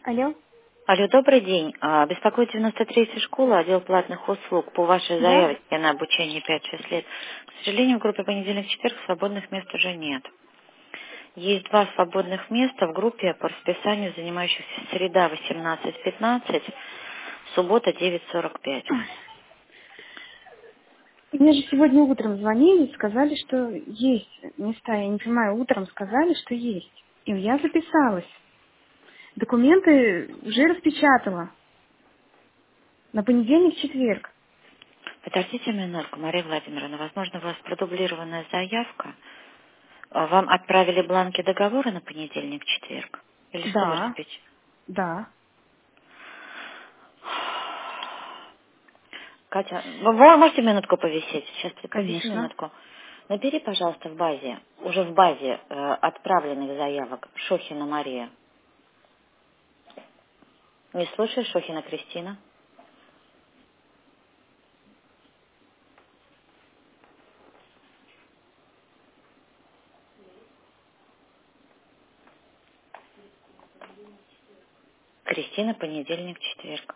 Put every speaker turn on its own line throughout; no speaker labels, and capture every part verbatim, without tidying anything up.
Алло?
Алло, добрый день. А, Беспокоит девяносто третья школа, отдел платных услуг. По вашей
Да?
заявке на обучение пять-шесть лет. К сожалению, в группе понедельник-четверг свободных мест уже нет. Есть два свободных места в группе по расписанию, занимающихся среда восемнадцать пятнадцать, суббота девять сорок пять.
Мне же сегодня утром звонили и сказали, что есть места. Я не понимаю, утром сказали, что есть. И я записалась. Документы уже распечатала. На понедельник, четверг.
Подождите минутку, Мария Владимировна, возможно, у вас продублированная заявка. А, Вам отправили бланки договора на понедельник-четверг? Или что вы
Да,
распечатали?
да.
Катя, вы вы можете минутку повисеть? Сейчас повиси
Конечно.
минутку. Набери, пожалуйста, в базе, уже в базе э, отправленных заявок Шохина Мария. Не слушаешь, Шохина Кристина? Кристина, понедельник, четверг.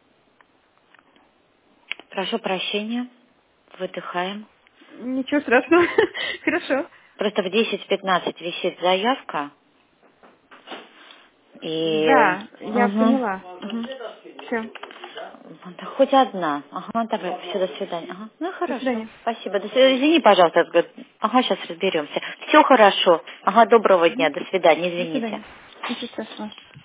Прошу прощения, выдыхаем.
Ничего страшного. Хорошо.
Просто в десять пятнадцать висит заявка, и...
Да, я
Угу.
поняла. Угу. Все.
Да хоть одна. Ага, давай, все, до свидания. Ага. Ну,
До
хорошо.
свидания.
Спасибо. До свидания. Извини, пожалуйста. Я говорю, ага, сейчас разберемся. Все хорошо. Ага, доброго дня.
Мгм.
До свидания.
До
Извините.
свидания. Ничего страшного.